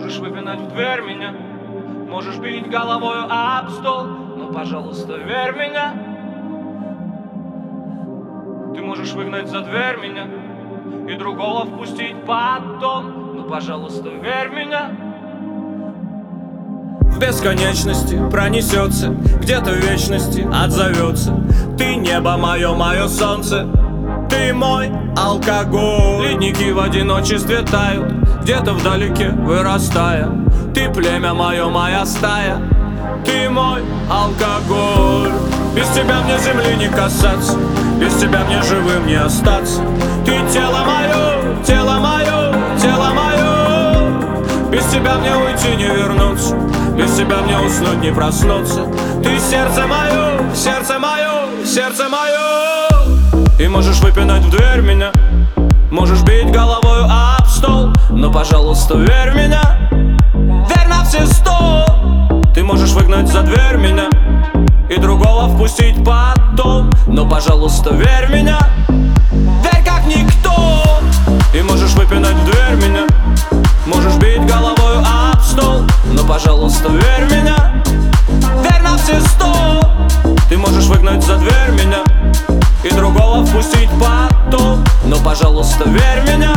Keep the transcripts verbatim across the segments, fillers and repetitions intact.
можешь выпинать в дверь меня, можешь бить головою об стол, но, пожалуйста, верь меня. Ты можешь выгнать за дверь меня и другого впустить потом, но, пожалуйста, верь меня. В бесконечности пронесется, где-то в вечности отзовется. Ты небо мое, мое солнце, ты мой алкоголь. Ледники в одиночестве тают, где-то вдалеке вырастая. Ты племя мое, моя стая, ты мой алкоголь. Без тебя мне земли не касаться, без тебя мне живым не остаться. Ты тело мое, тело мое, тело мое. Без тебя мне уйти не вернуться, без тебя мне уснуть не проснуться. Ты сердце мое, сердце мое, сердце мое. И можешь выпинать в дверь меня, можешь бить головою об стол, но, пожалуйста, верь меня, верь на все сто. Ты можешь выгнать за дверь меня и другого впустить потом, но, пожалуйста, верь меня, верь как никто. И можешь выпинать в дверь меня, можешь бить головою об стол, но, пожалуйста, верь меня, верь на все сто. Ты можешь выгнать за дверь меня и другого впустить потом, но, пожалуйста, верь меня.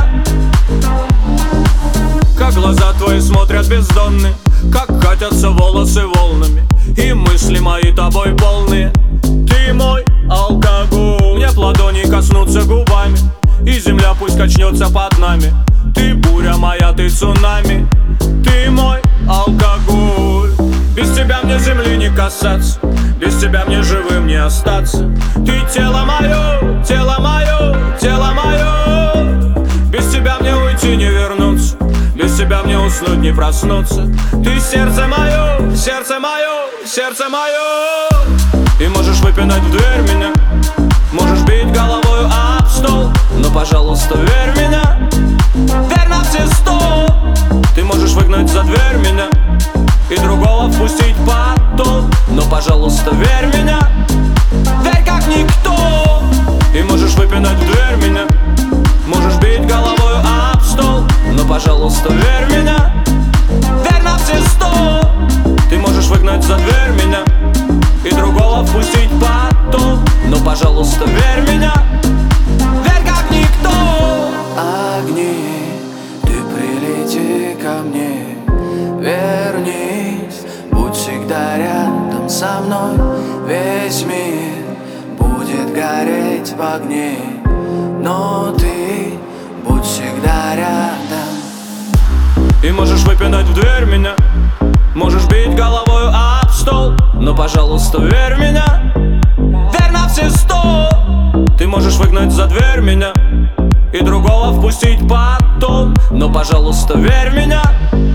Как глаза твои смотрят бездонные, как катятся волосы волнами, и мысли мои тобой полные. Ты мой алкоголь. Мне б ладони коснуться губами, и земля пусть качнется под нами. Ты буря моя, ты цунами, ты мой алкоголь. Без тебя мне земли не касаться, без тебя мне живым не остаться. Ты тело мое, тело мое, тело мое. Без тебя мне уйти не вернуться, без тебя мне уснуть не проснуться. Ты сердце мое, сердце мое, сердце мое. И можешь выпинать в дверь меня, можешь бить головою об стол, но, пожалуйста, верь меня, верь на все сто. Ты можешь выгнать за дверь меня и другого впустить потом, но, пожалуйста, верь меня, верь как никто. И можешь выпинать в дверь меня, можешь бить головою об стол, но, пожалуйста, верь меня, верь на все сто. Ты можешь выгнать за дверь меня и другого впустить потом, но, пожалуйста, верь меня, верь как никто. Огни, ты прилети ко мне, вернись, будь всегда рядом со мной. Весь мир будет гореть в огне, но ты будь всегда рядом. И можешь выпинать в дверь меня, можешь бить головою об стол, но, пожалуйста, верь меня, верь на все сто. Ты можешь выгнать за дверь меня и другого впустить потом, но, пожалуйста, верь меня,